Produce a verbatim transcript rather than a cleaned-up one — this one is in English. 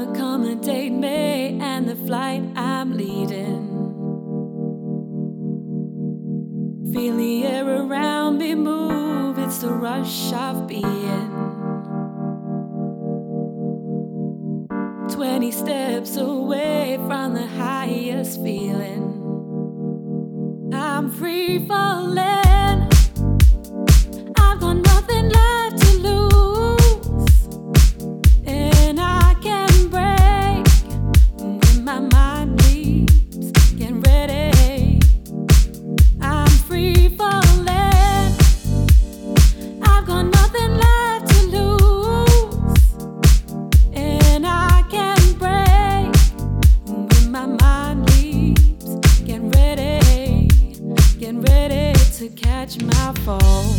accommodate me and the flight I'm leading. Feel the air around me move, it's the rush of being. Twenty steps away from the highest feeling. I'm free falling. I've got nothing left to lose, and I can break when my mind leaves. Get ready. I'm free falling. I've got nothing left to lose, and I can break when my mind leaves. Get ready. Get ready to catch my fall.